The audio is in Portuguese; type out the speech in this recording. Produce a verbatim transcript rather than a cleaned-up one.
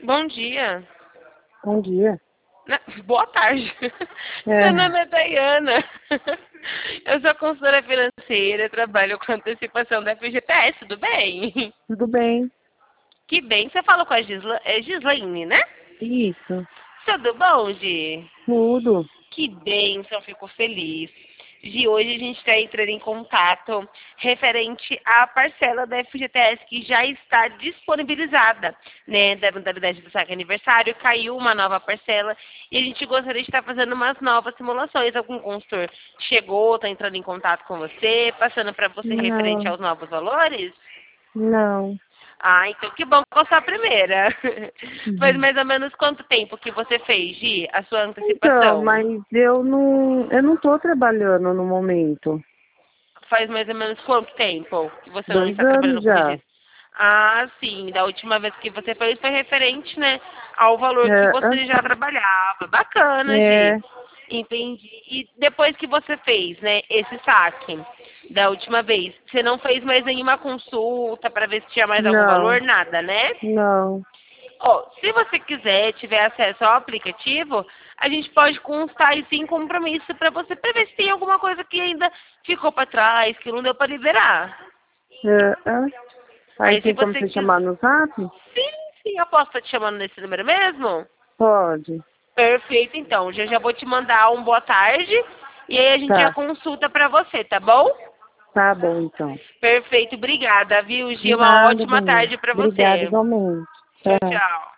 Bom dia. Bom dia. Na- Boa tarde. É. Meu nome é Dayana. Eu sou consultora financeira, trabalho com antecipação da F G T S, tudo bem? Tudo bem? Que bem, você falou com a Gisla, é Gislaine, né? Isso. Tudo bom, Gi? Tudo. Que bênção, fico feliz. De hoje a gente está entrando em contato referente à parcela da F G T S que já está disponibilizada, né, da modalidade do saque aniversário, caiu uma nova parcela e a gente gostaria de estar fazendo umas novas simulações. Algum consultor chegou, está entrando em contato com você, passando para você referente Não. aos novos valores? Não. Ah, então que bom que eu sou a primeira. Faz Uhum. mais ou menos quanto tempo que você fez, Gi, a sua Então, antecipação? mas eu não, eu não tô trabalhando no momento. Faz mais ou menos quanto tempo que você não Dois está anos trabalhando com já. registro? Ah, sim. Da última vez que você fez foi referente, né, ao valor que você É, já trabalhava. Bacana, é, Gi. Entendi. E depois que você fez, né, esse saque da última vez, você não fez mais nenhuma consulta para ver se tinha mais algum não, valor? Nada, né? não. Ó, se você quiser, tiver acesso ao aplicativo, a gente pode constar aí sem compromisso para você para ver se tem alguma coisa que ainda ficou para trás, que não deu para liberar. É, é. Aí Aí se tem como você você quiser... chamar no zap? Sim, sim, eu posso estar te chamando nesse número mesmo? Pode. Perfeito, então. Já já vou te mandar um boa tarde e aí a gente já Tá. consulta para você, tá bom? Tá bom, então. Perfeito, obrigada, viu, Gi? De Uma nada, ótima Daniela. tarde para Obrigada você. igualmente. Tchau, Tchau. tchau.